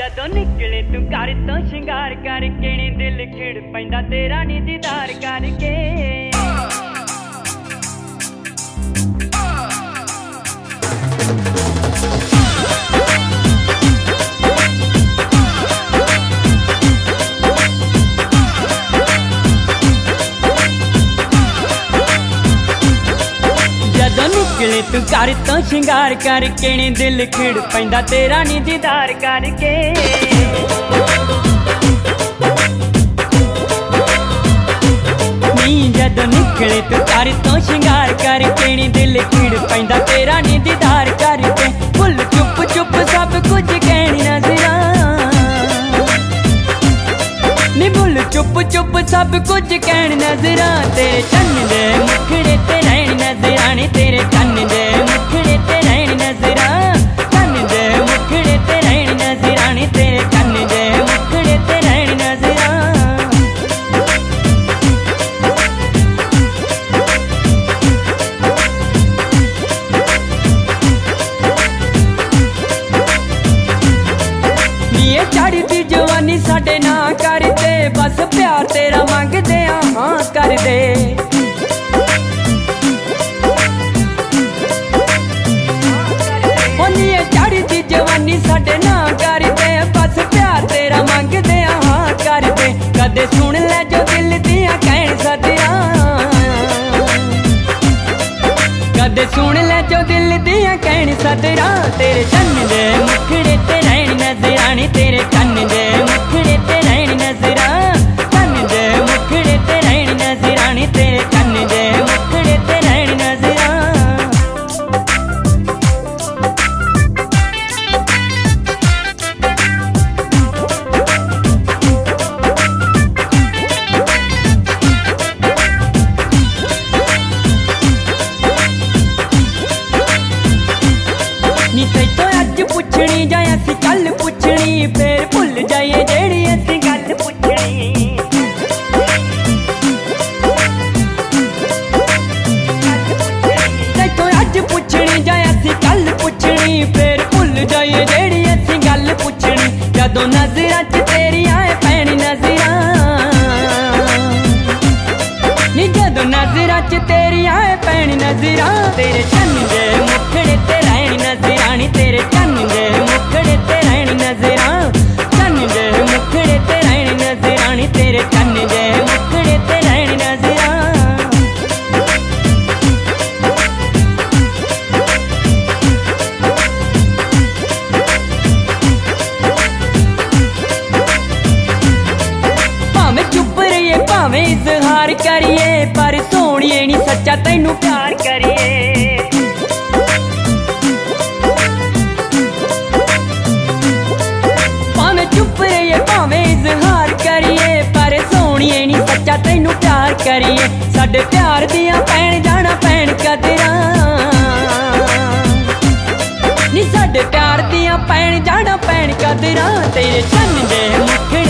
जदों निकले तू घर तो शिंगार करके नी दिल खिड़ पैंदा तेरा नी दीदार करके। जदों निकले तू घर तो शिंगार करके नी दिल खिड़ पैंदा तेरा नी दीदार करके। नी जदों निकले तू घर तो शिंगार करके नी दिल खिड़ पैंदा तेरा नी दीदार करके। फुल चुप चुप सब कुछ कहनी नजरा नी भुल चुप चुप सब कुछ कहनी नजरा। तेरे चन्न दे मुखड़े ते रहनी नजरा नी तेरे चन्न दे मुखड़े ते रहनी नजरा। चन्न दे मुखड़े ते रहनी नजरा नी तेरे चन्न दे मुखड़े ते रहनी नजरा। नीए चढ़दी जवानी साडे ना करदे बस प्यार तेरा मंगदे हाँ कर दे। चढ़दी जवानी साडे ना करदे बस प्यार तेरा मंगदे हाँ कर दे। कदे सुन ले जो दिल दियां कहन सदियां कदे सुन ले जो दिल दियां कहन सदियां। तेरे चन्न दे मुखड़े ते रहनी नजरा नी तेरे चन्न दे मुखड़े ते रहनी नजरा। चन्न दे मुखड़े ते रहनी नजरा नी तेरे चन्न दे मुखड़े ते रहनी नजरा। नी तैथों अज पुछनी जाए असी कल पुछनी फिर भुल जाइए जेड़ी असी गल पुछनी। तैथों अज पुछनी जाए असी कल पुछनी फिर भुल जाइए जेड़ी असी गल पुछनी। जदों नजरां च तेरी आए पैनी नजरां नी जदों नजरां च तेरी आए पैनी नजरां। तेरे चन्न दे मुखड़े ते रहनी नजरा नी तेरे चन्न दे मुखड़े ते रहनी नजरा। चन्न दे मुखड़े ते रहनी नजरा नी तेरे चन्न दे मुखड़े ते रहनी नजरा। भावें चुप रहिए भावें इजहार करिए पर सोहणिए नी सच्चा तैनू प्यार करिए। चुप रहिए भावें इजहार करिए पर सोहणिए नी सच्चा तैनू प्यार करिए। साडे प्यार दियां पैण जाना पैण कदरां नी साडे प्यार दियां पैण जाना पैण कदरां। तेरे चन्न दे मुख